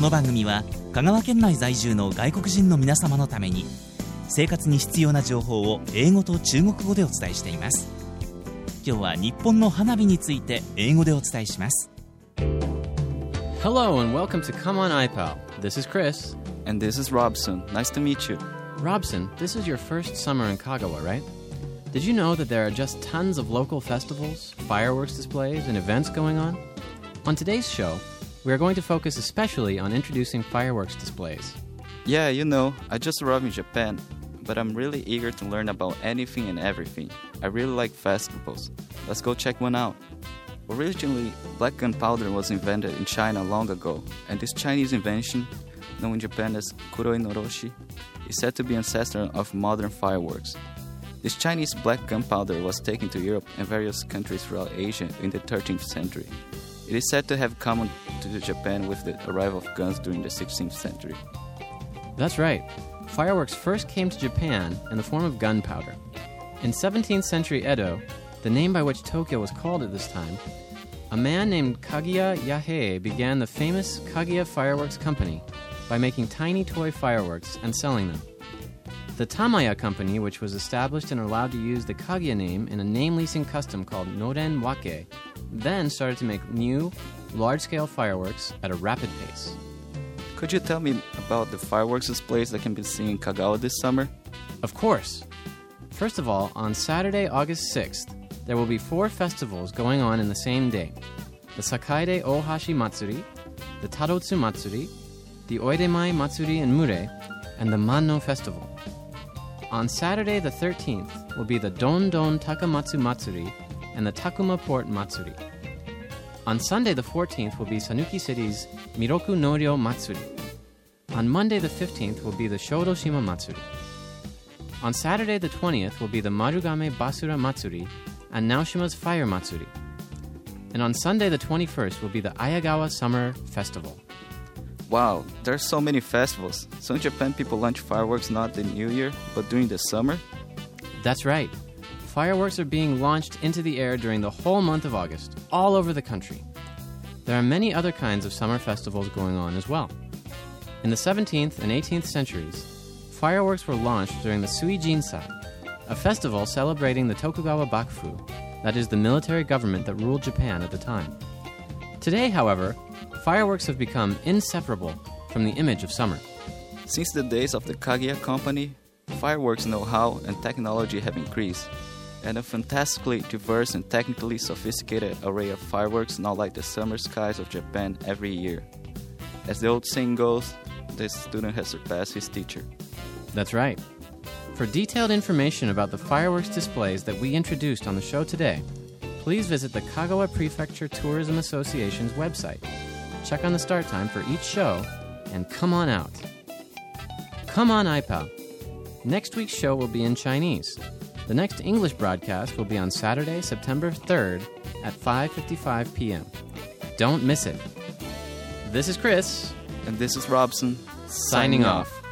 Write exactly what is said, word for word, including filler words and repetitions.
の番組は香川県内在住の外国人の皆様のために生活に必要な情報を英語と中国語でお伝えしています。今日は日本の花火について英語でお伝えします。 Hello and welcome to Come On iPal. This is Chris. And this is Robson. Nice to meet you. Robson, this is your first summer in Kagawa, right? Did you know that there are just tons of local festivals, fireworks displays, and events going on? On today's show, we are going to focus especially on introducing fireworks displays. Yeah, you know, I just arrived in Japan, but I'm really eager to learn about anything and everything. I really like festivals. Let's go check one out. Originally, black gunpowder was invented in China long ago, and this Chinese invention, known in Japan as Kuroi no Roshi, is said to be ancestor of modern fireworks. This Chinese black gunpowder was taken to Europe and various countries throughout Asia in the thirteenth century. It is said to have come to Japan with the arrival of guns during the sixteenth century. That's right. Fireworks first came to Japan in the form of gunpowder. In seventeenth century Edo, the name by which Tokyo was called at this time, a man named Kaguya Yahei began the famous Kaguya Fireworks Company by making tiny toy fireworks and selling them. The Tamaya Company, which was established and allowed to use the Kaguya name in a name leasing custom called Noren Wake, then started to make new, large-scale fireworks at a rapid pace. Could you tell me about the fireworks displays that can be seen in Kagawa this summer? Of course. First of all, on Saturday, August sixth, there will be four festivals going on in the same day. The Sakaide Ohashi Matsuri, the Tarotsu Matsuri, the Oidemai Matsuri in Mure, and the Manno Festival. On Saturday the thirteenth will be the Don Don Takamatsu Matsuri and the Takuma Port Matsuri. On Sunday the fourteenth will be Sanuki City's Miroku Noryo Matsuri. On Monday the fifteenth will be the Shodoshima Matsuri. On Saturday the twentieth will be the Marugame Basura Matsuri and Naoshima's Fire Matsuri. And on Sunday the twenty-first will be the Ayagawa Summer Festival. Wow, there are so many festivals. So in Japan, people launch fireworks not the New Year, but during the summer? That's right. Fireworks are being launched into the air during the whole month of August, all over the country. There are many other kinds of summer festivals going on as well. In the seventeenth and eighteenth centuries, fireworks were launched during the Suijinsa, a festival celebrating the Tokugawa Bakufu, that is the military government that ruled Japan at the time. Today, however, fireworks have become inseparable from the image of summer. Since the days of the Kaguya Company, fireworks know-how and technology have increased, and a fantastically diverse and technically sophisticated array of fireworks now light the summer skies of Japan every year. As the old saying goes, the student has surpassed his teacher. That's right. For detailed information about the fireworks displays that we introduced on the show today, please visit the Kagawa Prefecture Tourism Association's website. Check on the start time for each show, and come on out. Come on, iPal. Next week's show will be in Chinese. The next English broadcast will be on Saturday, September third at five fifty-five p.m. Don't miss it. This is Chris. And this is Robson. Signing off.